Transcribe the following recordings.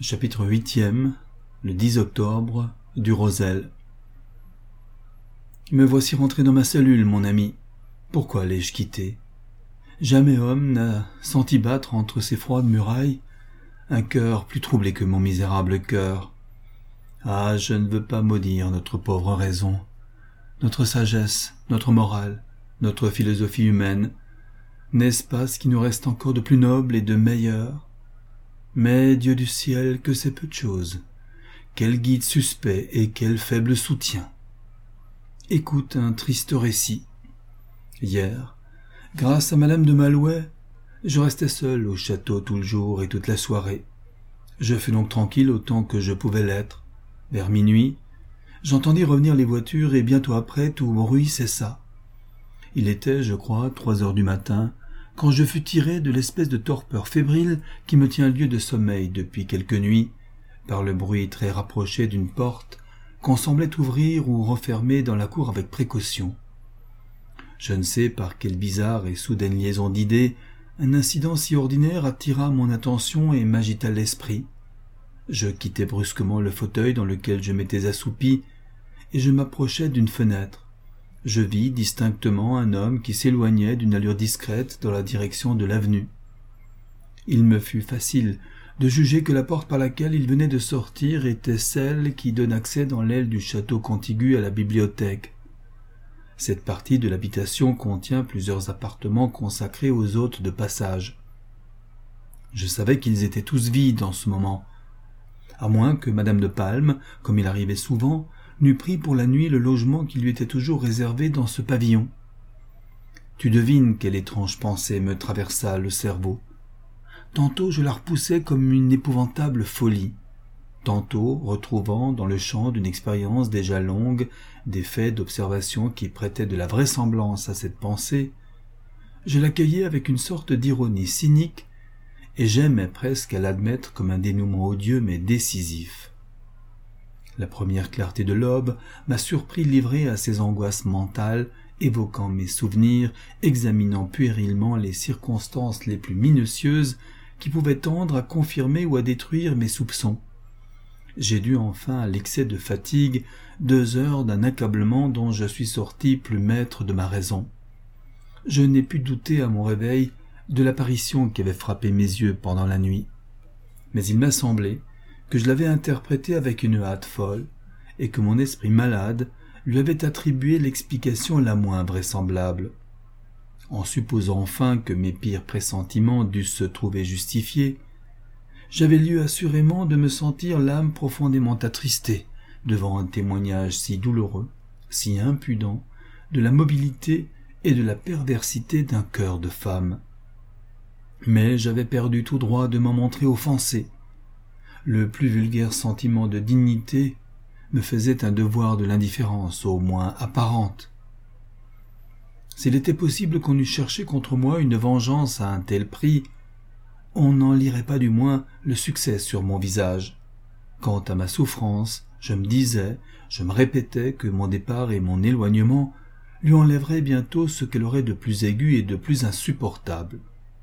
Chapitre 8e, le 10 octobre, du Rosel. Me voici rentré dans ma cellule, mon ami. Pourquoi l'ai-je quitté? Jamais homme n'a senti battre entre ces froides murailles un cœur plus troublé que mon misérable cœur. Ah, je ne veux pas maudire notre pauvre raison, notre sagesse, notre morale, notre philosophie humaine. N'est-ce pas ce qui nous reste encore de plus noble et de meilleur? Mais, Dieu du ciel, que c'est peu de choses. Quel guide suspect et quel faible soutien. Écoute un triste récit. Hier, grâce à Madame de Malouet, je restais seul au château tout le jour et toute la soirée. Je fus donc tranquille autant que je pouvais l'être. Vers minuit, j'entendis revenir les voitures et bientôt après tout bruit cessa. Il était, je crois, 3 heures du matin, quand je fus tiré de l'espèce de torpeur fébrile qui me tient lieu de sommeil depuis quelques nuits, par le bruit très rapproché d'une porte qu'on semblait ouvrir ou refermer dans la cour avec précaution. Je ne sais par quelle bizarre et soudaine liaison d'idées, un incident si ordinaire attira mon attention et m'agita l'esprit. Je quittai brusquement le fauteuil dans lequel je m'étais assoupi, et je m'approchai d'une fenêtre. Je vis distinctement un homme qui s'éloignait d'une allure discrète dans la direction de l'avenue. Il me fut facile de juger que la porte par laquelle il venait de sortir était celle qui donne accès dans l'aile du château contigu à la bibliothèque. Cette partie de l'habitation contient plusieurs appartements consacrés aux hôtes de passage. Je savais qu'ils étaient tous vides en ce moment, à moins que Madame de Palme, comme il arrivait souvent, n'eût pris pour la nuit le logement qui lui était toujours réservé dans ce pavillon. Tu devines quelle étrange pensée me traversa le cerveau. Tantôt je la repoussais comme une épouvantable folie, tantôt retrouvant dans le champ d'une expérience déjà longue des faits d'observation qui prêtaient de la vraisemblance à cette pensée, je l'accueillais avec une sorte d'ironie cynique et j'aimais presque à l'admettre comme un dénouement odieux mais décisif. La première clarté de l'aube m'a surpris livré à ces angoisses mentales, évoquant mes souvenirs, examinant puérilement les circonstances les plus minutieuses qui pouvaient tendre à confirmer ou à détruire mes soupçons. J'ai dû enfin, à l'excès de fatigue, 2 heures d'un accablement dont je suis sorti plus maître de ma raison. Je n'ai pu douter à mon réveil de l'apparition qui avait frappé mes yeux pendant la nuit. Mais il m'a semblé que je l'avais interprété avec une hâte folle, et que mon esprit malade lui avait attribué l'explication la moins vraisemblable. En supposant enfin que mes pires pressentiments dussent se trouver justifiés, j'avais lieu assurément de me sentir l'âme profondément attristée devant un témoignage si douloureux, si impudent, de la mobilité et de la perversité d'un cœur de femme. Mais j'avais perdu tout droit de m'en montrer offensé. Le plus vulgaire sentiment de dignité me faisait un devoir de l'indifférence, au moins apparente. S'il était possible qu'on eût cherché contre moi une vengeance à un tel prix, on n'en lirait pas du moins le succès sur mon visage. Quant à ma souffrance, je me disais, je me répétais que mon départ et mon éloignement lui enlèveraient bientôt ce qu'elle aurait de plus aigu et de plus insupportable.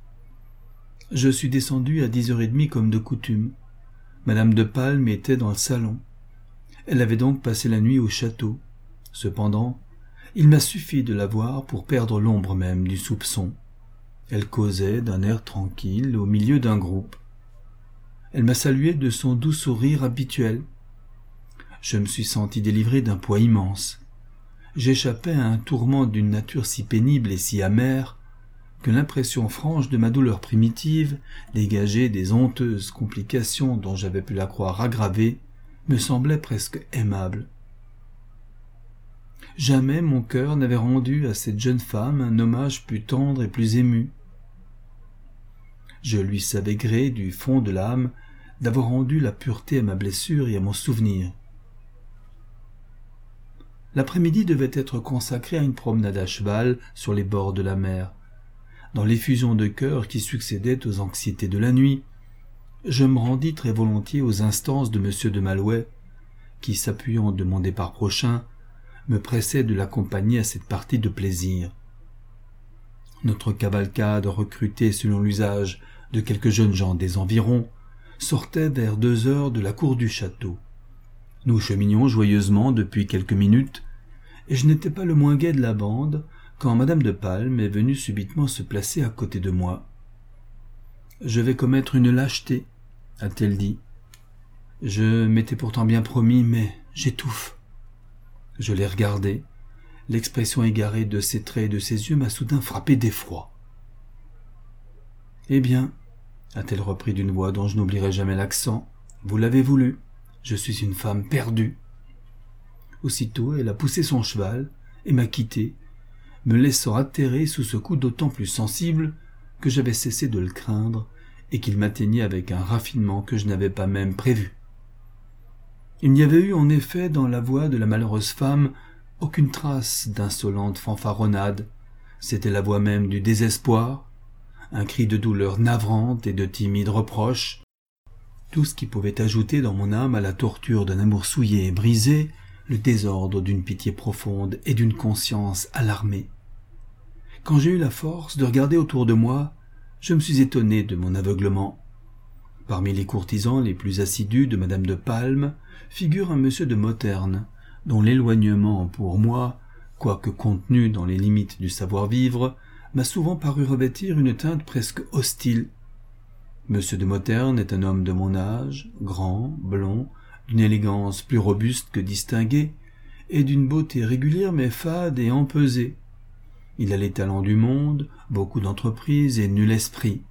Je suis descendu à 10h30 comme de coutume. Madame de Palme était dans le salon. Elle avait donc passé la nuit au château. Cependant, il m'a suffi de la voir pour perdre l'ombre même du soupçon. Elle causait d'un air tranquille au milieu d'un groupe. Elle m'a salué de son doux sourire habituel. Je me suis senti délivré d'un poids immense. J'échappais à un tourment d'une nature si pénible et si amère que l'impression franche de ma douleur primitive, dégagée des honteuses complications dont j'avais pu la croire aggravée, me semblait presque aimable. Jamais mon cœur n'avait rendu à cette jeune femme un hommage plus tendre et plus ému. Je lui savais gré du fond de l'âme d'avoir rendu la pureté à ma blessure et à mon souvenir. L'après-midi devait être consacré à une promenade à cheval sur les bords de la mer. Dans l'effusion de cœur qui succédait aux anxiétés de la nuit, je me rendis très volontiers aux instances de M. de Malouet, qui, s'appuyant de mon départ prochain, me pressait de l'accompagner à cette partie de plaisir. Notre cavalcade, recrutée selon l'usage de quelques jeunes gens des environs, sortait vers 2 heures de la cour du château. Nous cheminions joyeusement depuis quelques minutes, et je n'étais pas le moins gai de la bande quand madame de Palme est venue subitement se placer à côté de moi. « Je vais commettre une lâcheté, » a-t-elle dit. « Je m'étais pourtant bien promis, mais j'étouffe. » Je l'ai regardée. L'expression égarée de ses traits et de ses yeux m'a soudain frappé d'effroi. « Eh bien, » a-t-elle repris d'une voix dont je n'oublierai jamais l'accent, « vous l'avez voulu. Je suis une femme perdue. » Aussitôt, elle a poussé son cheval et m'a quitté, me laissant atterré sous ce coup d'autant plus sensible que j'avais cessé de le craindre et qu'il m'atteignait avec un raffinement que je n'avais pas même prévu. Il n'y avait eu en effet dans la voix de la malheureuse femme aucune trace d'insolente fanfaronnade. C'était la voix même du désespoir, un cri de douleur navrante et de timide reproche. Tout ce qui pouvait ajouter dans mon âme à la torture d'un amour souillé et brisé, le désordre d'une pitié profonde et d'une conscience alarmée. Quand j'ai eu la force de regarder autour de moi, je me suis étonné de mon aveuglement. Parmi les courtisans les plus assidus de madame de Palme figure un monsieur de Moterne, dont l'éloignement pour moi, quoique contenu dans les limites du savoir-vivre, m'a souvent paru revêtir une teinte presque hostile. Monsieur de Moterne est un homme de mon âge, grand, blond, d'une élégance plus robuste que distinguée, et d'une beauté régulière mais fade et empesée. Il a les talents du monde, beaucoup d'entreprise et nul esprit.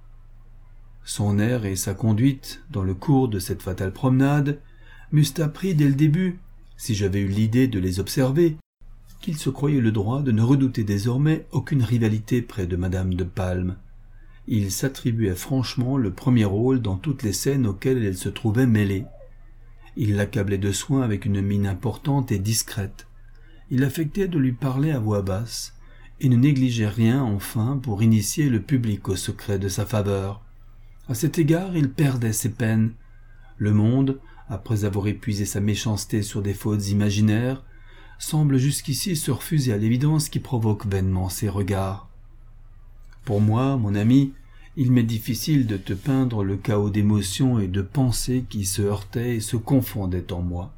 Son air et sa conduite, dans le cours de cette fatale promenade, m'eussent appris dès le début, si j'avais eu l'idée de les observer, qu'il se croyait le droit de ne redouter désormais aucune rivalité près de madame de Palme. Il s'attribuait franchement le premier rôle dans toutes les scènes auxquelles elle se trouvait mêlée. Il l'accablait de soins avec une mine importante et discrète. Il affectait de lui parler à voix basse, et ne négligeait rien enfin pour initier le public au secret de sa faveur. À cet égard, il perdait ses peines. Le monde, après avoir épuisé sa méchanceté sur des fautes imaginaires, semble jusqu'ici se refuser à l'évidence qui provoque vainement ses regards. Pour moi, mon ami, il m'est difficile de te peindre le chaos d'émotions et de pensées qui se heurtaient et se confondaient en moi.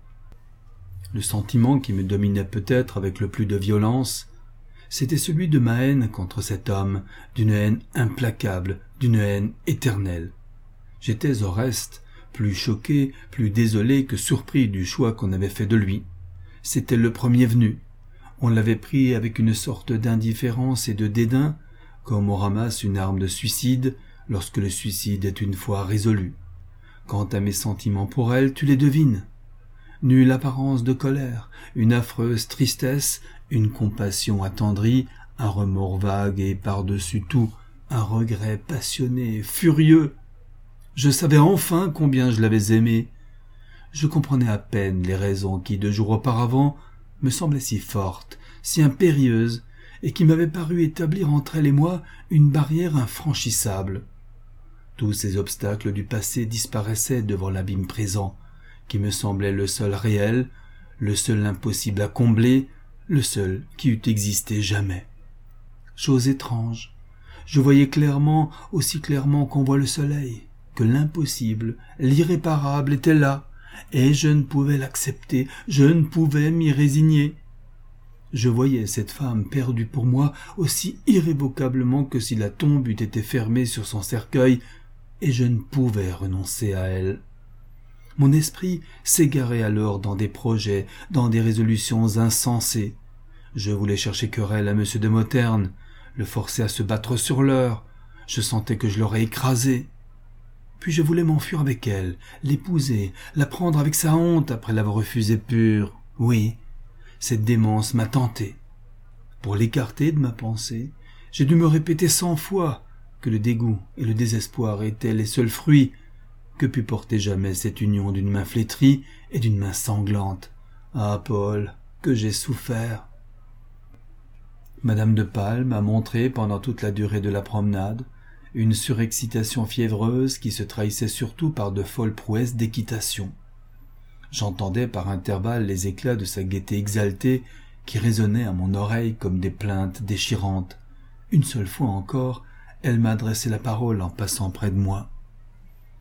Le sentiment qui me dominait peut-être avec le plus de violence, c'était celui de ma haine contre cet homme, d'une haine implacable, d'une haine éternelle. J'étais au reste plus choqué, plus désolé que surpris du choix qu'on avait fait de lui. C'était le premier venu. On l'avait pris avec une sorte d'indifférence et de dédain, comme on ramasse une arme de suicide lorsque le suicide est une fois résolu. Quant à mes sentiments pour elle, tu les devines. Nulle apparence de colère, une affreuse tristesse, une compassion attendrie, un remords vague et par-dessus tout, un regret passionné, furieux. Je savais enfin combien je l'avais aimée. Je comprenais à peine les raisons qui, 2 jours auparavant, me semblaient si fortes, si impérieuses, et qui m'avaient paru établir entre elle et moi une barrière infranchissable. Tous ces obstacles du passé disparaissaient devant l'abîme présent, qui me semblait le seul réel, le seul impossible à combler, le seul qui eût existé jamais. Chose étrange, je voyais clairement, aussi clairement qu'on voit le soleil, que l'impossible, l'irréparable était là, et je ne pouvais l'accepter, je ne pouvais m'y résigner. Je voyais cette femme perdue pour moi aussi irrévocablement que si la tombe eût été fermée sur son cercueil, et je ne pouvais renoncer à elle. Mon esprit s'égarait alors dans des projets, dans des résolutions insensées. Je voulais chercher querelle à monsieur de Moterne, le forcer à se battre sur l'heure. Je sentais que je l'aurais écrasé. Puis je voulais m'enfuir avec elle, l'épouser, la prendre avec sa honte après l'avoir refusée pure. Oui, cette démence m'a tenté. Pour l'écarter de ma pensée, j'ai dû me répéter 100 fois que le dégoût et le désespoir étaient les seuls fruits que put porter jamais cette union d'une main flétrie et d'une main sanglante. Ah, Paul, que j'ai souffert. Madame de Palme a montré pendant toute la durée de la promenade une surexcitation fiévreuse qui se trahissait surtout par de folles prouesses d'équitation. J'entendais par intervalles les éclats de sa gaieté exaltée qui résonnaient à mon oreille comme des plaintes déchirantes. Une seule fois encore, elle m'a adressé la parole en passant près de moi.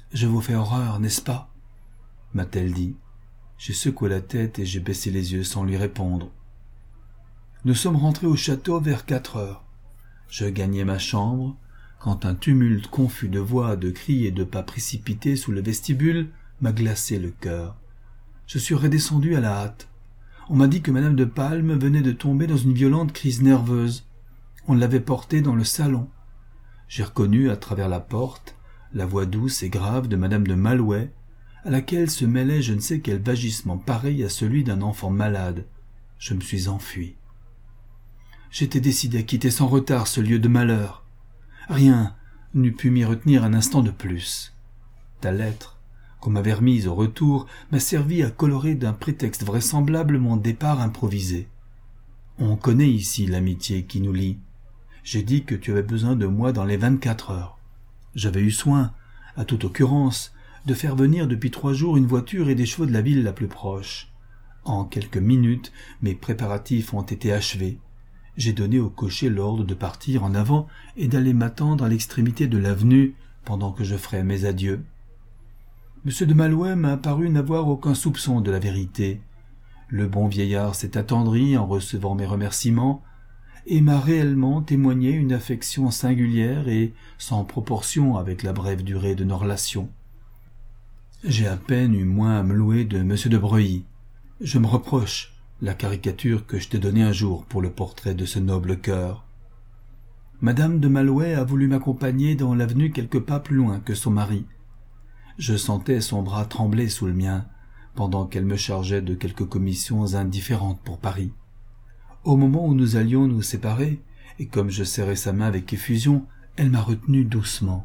Je vous fais horreur, n'est-ce pas » m'a-t-elle dit. J'ai secoué la tête et j'ai baissé les yeux sans lui répondre. Nous sommes rentrés au château vers 4 heures. Je gagnais ma chambre, quand un tumulte confus de voix, de cris et de pas précipités sous le vestibule m'a glacé le cœur. Je suis redescendu à la hâte. On m'a dit que madame de Palme venait de tomber dans une violente crise nerveuse. On l'avait portée dans le salon. J'ai reconnu à travers la porte la voix douce et grave de madame de Malouet, à laquelle se mêlait je ne sais quel vagissement pareil à celui d'un enfant malade. Je me suis enfui. J'étais décidé à quitter sans retard ce lieu de malheur. Rien n'eût pu m'y retenir un instant de plus. Ta lettre, qu'on m'avait remise au retour, m'a servi à colorer d'un prétexte vraisemblable mon départ improvisé. On connaît ici l'amitié qui nous lie. J'ai dit que tu avais besoin de moi dans les 24 heures. J'avais eu soin, à toute occurrence, de faire venir depuis 3 jours une voiture et des chevaux de la ville la plus proche. En quelques minutes, mes préparatifs ont été achevés. J'ai donné au cocher l'ordre de partir en avant et d'aller m'attendre à l'extrémité de l'avenue pendant que je ferais mes adieux. M. de Malouet m'a paru n'avoir aucun soupçon de la vérité. Le bon vieillard s'est attendri en recevant mes remerciements et m'a réellement témoigné une affection singulière et sans proportion avec la brève durée de nos relations. J'ai à peine eu moins à me louer de M. de Breuilly. Je me reproche la caricature que je t'ai donnée un jour pour le portrait de ce noble cœur. Madame de Malouet a voulu m'accompagner dans l'avenue quelques pas plus loin que son mari. Je sentais son bras trembler sous le mien, pendant qu'elle me chargeait de quelques commissions indifférentes pour Paris. Au moment où nous allions nous séparer, et comme je serrais sa main avec effusion, elle m'a retenu doucement.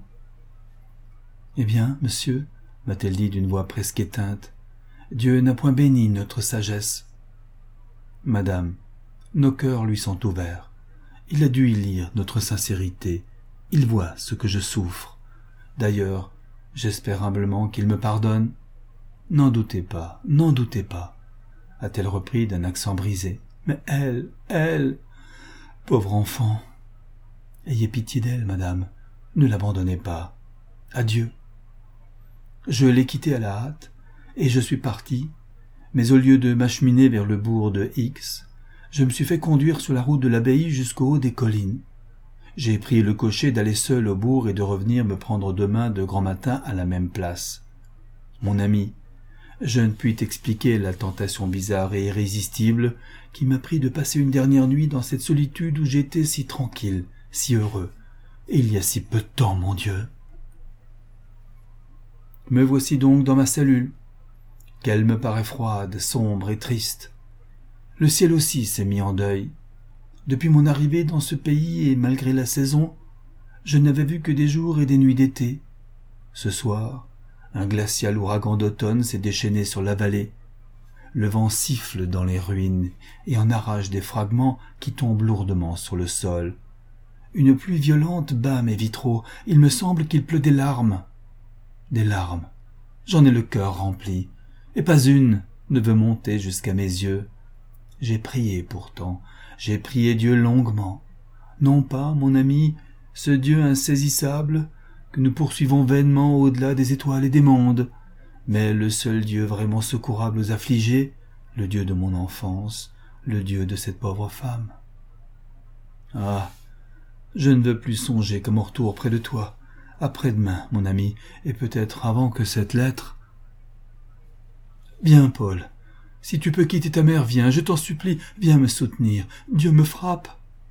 « Eh bien, monsieur, » m'a-t-elle dit d'une voix presque éteinte, « Dieu n'a point béni notre sagesse. » « Madame, nos cœurs lui sont ouverts. Il a dû y lire notre sincérité. Il voit ce que je souffre. D'ailleurs, j'espère humblement qu'il me pardonne. »« N'en doutez pas, a-t-elle repris d'un accent brisé. « Mais elle, pauvre enfant. Ayez pitié d'elle, madame. Ne l'abandonnez pas. Adieu. » Je l'ai quittée à la hâte, et je suis parti, mais au lieu de m'acheminer vers le bourg de X, je me suis fait conduire sur la route de l'abbaye jusqu'au haut des collines. J'ai pris le cocher d'aller seul au bourg et de revenir me prendre demain de grand matin à la même place. Mon ami, je ne puis t'expliquer la tentation bizarre et irrésistible qui m'a pris de passer une dernière nuit dans cette solitude où j'étais si tranquille, si heureux, et il y a si peu de temps, mon Dieu. Me voici donc dans ma cellule, qu'elle me paraît froide, sombre et triste. Le ciel aussi s'est mis en deuil. Depuis mon arrivée dans ce pays et malgré la saison, je n'avais vu que des jours et des nuits d'été. Ce soir, un glacial ouragan d'automne s'est déchaîné sur la vallée. Le vent siffle dans les ruines et en arrache des fragments qui tombent lourdement sur le sol. Une pluie violente bat mes vitraux. Il me semble qu'il pleut des larmes. Des larmes. J'en ai le cœur rempli. Et pas une ne veut monter jusqu'à mes yeux. J'ai prié pourtant, j'ai prié Dieu longuement. Non pas, mon ami, ce Dieu insaisissable que nous poursuivons vainement au-delà des étoiles et des mondes, mais le seul Dieu vraiment secourable aux affligés, le Dieu de mon enfance, le Dieu de cette pauvre femme. Ah, je ne veux plus songer qu'à mon retour près de toi, après-demain, mon ami, et peut-être avant que cette lettre... Bien, Paul, si tu peux quitter ta mère, viens, je t'en supplie, viens me soutenir. Dieu me frappe.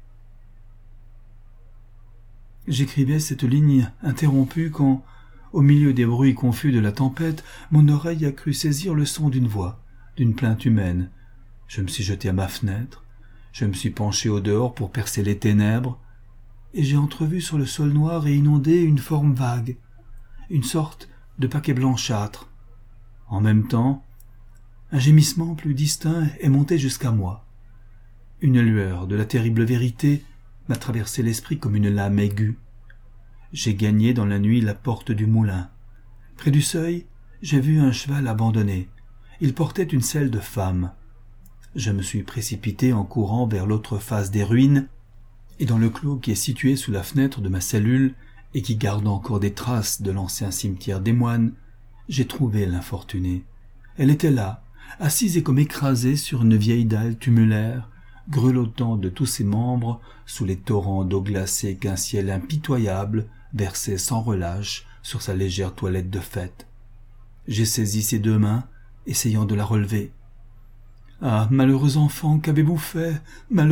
J'écrivais cette ligne interrompue quand, au milieu des bruits confus de la tempête, mon oreille a cru saisir le son d'une voix, d'une plainte humaine. Je me suis jeté à ma fenêtre, je me suis penché au dehors pour percer les ténèbres, et j'ai entrevu sur le sol noir et inondé une forme vague, une sorte de paquet blanchâtre. En même temps, un gémissement plus distinct est monté jusqu'à moi. Une lueur de la terrible vérité m'a traversé l'esprit comme une lame aiguë. J'ai gagné dans la nuit la porte du moulin. Près du seuil, j'ai vu un cheval abandonné. Il portait une selle de femme. Je me suis précipité en courant vers l'autre face des ruines, et dans le clos qui est situé sous la fenêtre de ma cellule, et qui garde encore des traces de l'ancien cimetière des moines, j'ai trouvé l'infortunée. Elle était là, assise et comme écrasée sur une vieille dalle tumulaire, grelottant de tous ses membres sous les torrents d'eau glacée qu'un ciel impitoyable versait sans relâche sur sa légère toilette de fête. J'ai saisi ses deux mains, essayant de la relever. « Ah, malheureuse enfant, qu'avez-vous fait? Malheureuse !»«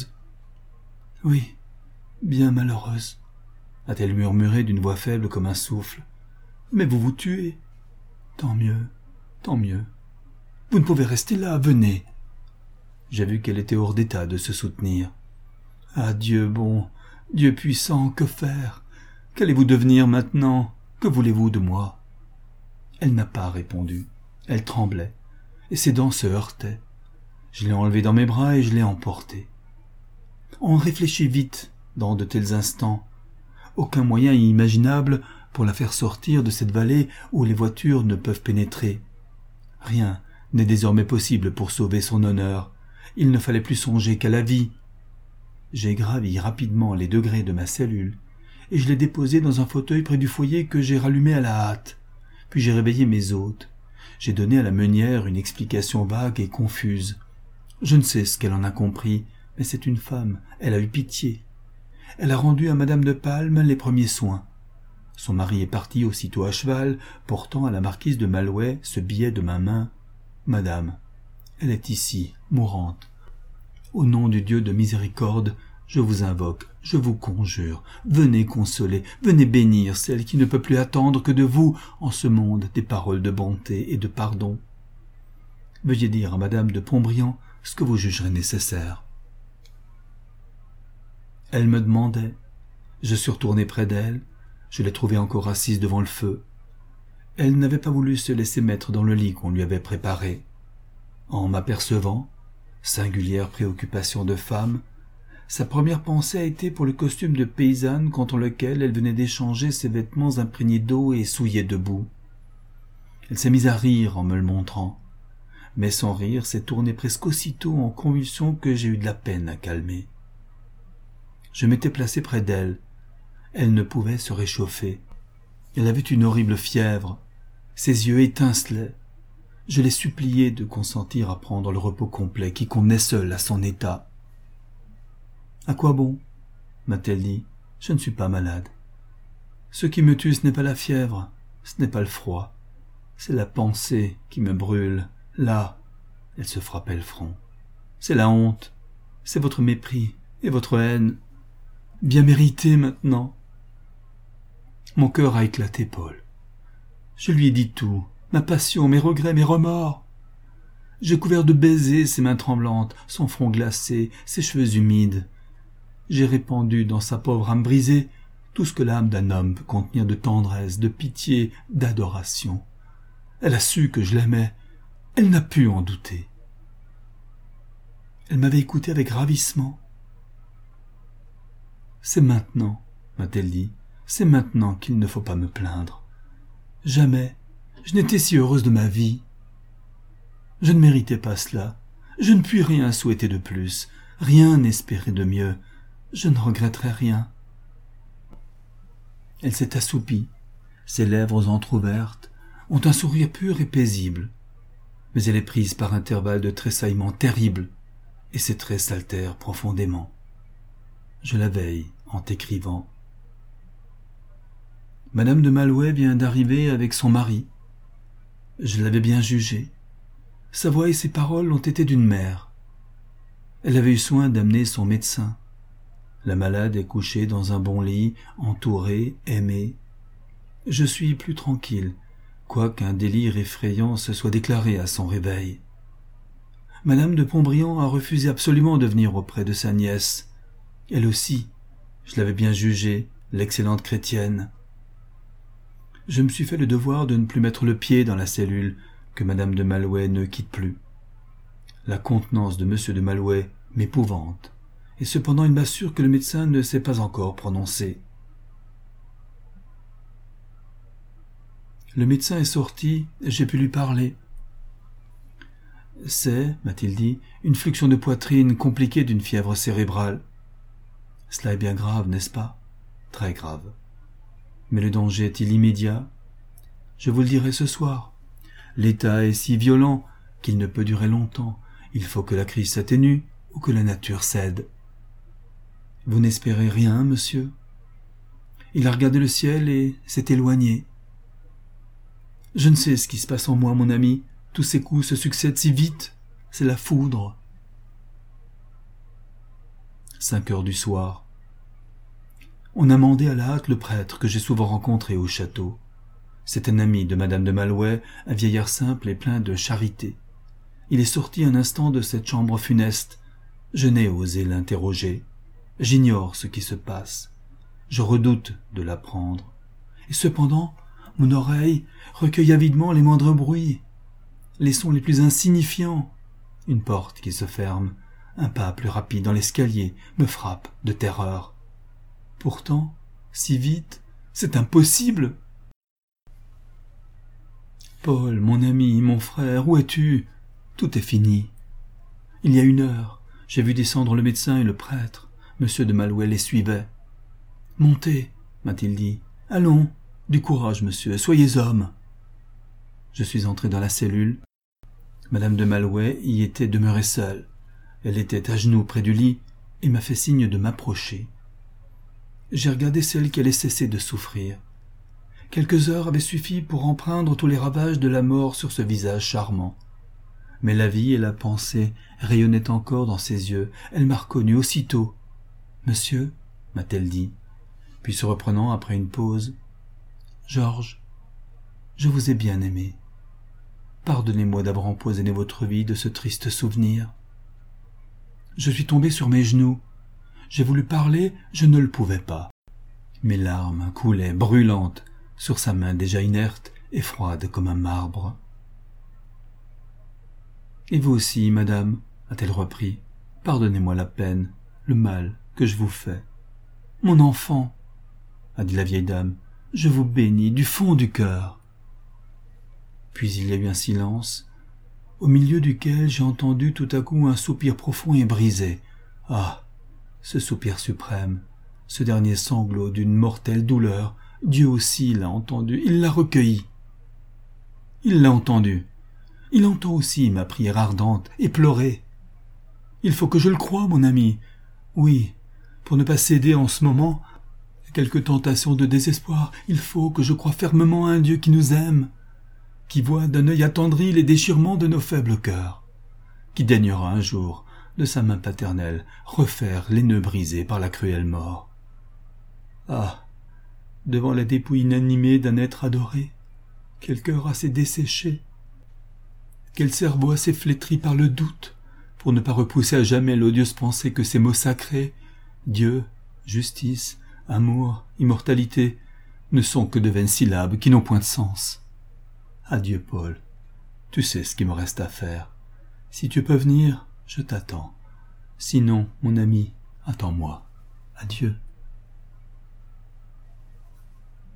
Oui, bien malheureuse, » a-t-elle murmuré d'une voix faible comme un souffle. « Mais vous vous tuez. Tant mieux, tant mieux. Vous ne pouvez rester là, venez. » J'ai vu qu'elle était hors d'état de se soutenir. « Ah, Dieu bon, Dieu puissant, que faire? Qu'allez-vous devenir maintenant? Que voulez-vous de moi ?» Elle n'a pas répondu. Elle tremblait, et ses dents se heurtaient. Je l'ai enlevée dans mes bras et je l'ai emportée. On réfléchit vite dans de tels instants. Aucun moyen imaginable pour la faire sortir de cette vallée où les voitures ne peuvent pénétrer. Rien n'est désormais possible pour sauver son honneur. Il ne fallait plus songer qu'à la vie. J'ai gravi rapidement les degrés de ma cellule et je l'ai déposée dans un fauteuil près du foyer que j'ai rallumé à la hâte. Puis j'ai réveillé mes hôtes. J'ai donné à la meunière une explication vague et confuse. Je ne sais ce qu'elle en a compris, mais c'est une femme, elle a eu pitié. Elle a rendu à madame de Palme les premiers soins. Son mari est parti aussitôt à cheval, portant à la marquise de Malouet ce billet de ma main. « Madame, elle est ici, mourante. Au nom du Dieu de miséricorde, je vous invoque, je vous conjure, venez consoler, venez bénir celle qui ne peut plus attendre que de vous en ce monde des paroles de bonté et de pardon. Veuillez dire à madame de Pontbriand ce que vous jugerez nécessaire. » Elle me demandait. Je suis retourné près d'elle. Je l'ai trouvée encore assise devant le feu. Elle n'avait pas voulu se laisser mettre dans le lit qu'on lui avait préparé. En m'apercevant, singulière préoccupation de femme, sa première pensée a été pour le costume de paysanne contre lequel elle venait d'échanger ses vêtements imprégnés d'eau et souillés de boue. Elle s'est mise à rire en me le montrant, mais son rire s'est tourné presque aussitôt en convulsion que j'ai eu de la peine à calmer. Je m'étais placé près d'elle. Elle ne pouvait se réchauffer. Elle avait une horrible fièvre. Ses yeux étincelaient. Je l'ai suppliée de consentir à prendre le repos complet qui convenait seul à son état. « À quoi bon ?» m'a-t-elle dit. « Je ne suis pas malade. Ce qui me tue, ce n'est pas la fièvre, ce n'est pas le froid. C'est la pensée qui me brûle. Là, elle se frappait le front. C'est la honte, c'est votre mépris et votre haine. Bien mérité maintenant. » Mon cœur a éclaté, Paul. Je lui ai dit tout, ma passion, mes regrets, mes remords. J'ai couvert de baisers ses mains tremblantes, son front glacé, ses cheveux humides. J'ai répandu dans sa pauvre âme brisée tout ce que l'âme d'un homme peut contenir de tendresse, de pitié, d'adoration. Elle a su que je l'aimais. Elle n'a pu en douter. Elle m'avait écouté avec ravissement. « C'est maintenant, » m'a-t-elle dit, « c'est maintenant qu'il ne faut pas me plaindre. Jamais je n'étais si heureuse de ma vie. Je ne méritais pas cela. Je ne puis rien souhaiter de plus, rien espérer de mieux. Je ne regretterai rien. » Elle s'est assoupie. Ses lèvres entr'ouvertes ont un sourire pur et paisible. Mais elle est prise par intervalles de tressaillements terribles, et ses traits s'altèrent profondément. Je la veille en t'écrivant. Madame de Malouet vient d'arriver avec son mari. Je l'avais bien jugée. Sa voix et ses paroles ont été d'une mère. Elle avait eu soin d'amener son médecin. La malade est couchée dans un bon lit, entourée, aimée. Je suis plus tranquille, quoiqu'un délire effrayant se soit déclaré à son réveil. Madame de Pontbriand a refusé absolument de venir auprès de sa nièce. Elle aussi, je l'avais bien jugée, l'excellente chrétienne. Je me suis fait le devoir de ne plus mettre le pied dans la cellule que madame de Malouet ne quitte plus. La contenance de monsieur de Malouet m'épouvante, et cependant il m'assure que le médecin ne s'est pas encore prononcé. Le médecin est sorti, j'ai pu lui parler. « C'est, m'a-t-il dit, une fluxion de poitrine compliquée d'une fièvre cérébrale. » Cela est bien grave, n'est-ce pas? Très grave. Mais le danger est-il immédiat? Je vous le dirai ce soir. L'état est si violent qu'il ne peut durer longtemps. Il faut que la crise s'atténue ou que la nature cède. Vous n'espérez rien, monsieur? Il a regardé le ciel et s'est éloigné. Je ne sais ce qui se passe en moi, mon ami. Tous ces coups se succèdent si vite. C'est la foudre. 5 heures du soir. On a mandé à la hâte le prêtre que j'ai souvent rencontré au château. C'est un ami de madame de Malouet, un vieillard simple et plein de charité. Il est sorti un instant de cette chambre funeste. Je n'ai osé l'interroger. J'ignore ce qui se passe. Je redoute de l'apprendre. Et cependant, mon oreille recueille avidement les moindres bruits, les sons les plus insignifiants. Une porte qui se ferme, un pas plus rapide dans l'escalier me frappe de terreur. Pourtant, si vite, c'est impossible. Paul, mon ami, mon frère, où es-tu? Tout est fini. Il y a 1 heure, j'ai vu descendre le médecin et le prêtre. Monsieur de Malouet les suivait. « Montez, m'a-t-il dit. « Allons, du courage, monsieur, soyez homme. » Je suis entré dans la cellule. Madame de Malouet y était demeurée seule. Elle était à genoux près du lit et m'a fait signe de m'approcher. J'ai regardé celle qui allait cesser de souffrir. Quelques heures avaient suffi pour empreindre tous les ravages de la mort sur ce visage charmant. Mais la vie et la pensée rayonnaient encore dans ses yeux. Elle m'a reconnu aussitôt. « Monsieur, m'a-t-elle dit, puis se reprenant après une pause, « Georges, je vous ai bien aimé. Pardonnez-moi d'avoir empoisonné votre vie de ce triste souvenir. » Je suis tombé sur mes genoux. J'ai voulu parler, je ne le pouvais pas. Mes larmes coulaient brûlantes sur sa main déjà inerte et froide comme un marbre. « Et vous aussi, madame, a-t-elle repris, pardonnez-moi la peine, le mal que je vous fais. »« Mon enfant, a dit la vieille dame, je vous bénis du fond du cœur. » Puis il y a eu un silence, au milieu duquel j'ai entendu tout à coup un soupir profond et brisé. Ah, ce soupir suprême, ce dernier sanglot d'une mortelle douleur, Dieu aussi l'a entendu, il l'a recueilli. Il l'a entendu. Il entend aussi ma prière ardente et pleurer. Il faut que je le croie, mon ami. Oui, pour ne pas céder en ce moment à quelque tentation de désespoir, il faut que je croie fermement à un Dieu qui nous aime, qui voit d'un œil attendri les déchirements de nos faibles cœurs, qui daignera un jour, de sa main paternelle, refaire les nœuds brisés par la cruelle mort. Ah, devant la dépouille inanimée d'un être adoré, quel cœur assez desséché, quel cerveau assez flétri par le doute, pour ne pas repousser à jamais l'odieuse pensée que ces mots sacrés, Dieu, justice, amour, immortalité, ne sont que de vaines syllabes qui n'ont point de sens. Adieu, Paul. Tu sais ce qu'il me reste à faire. Si tu peux venir, je t'attends. Sinon, mon ami, attends-moi. Adieu.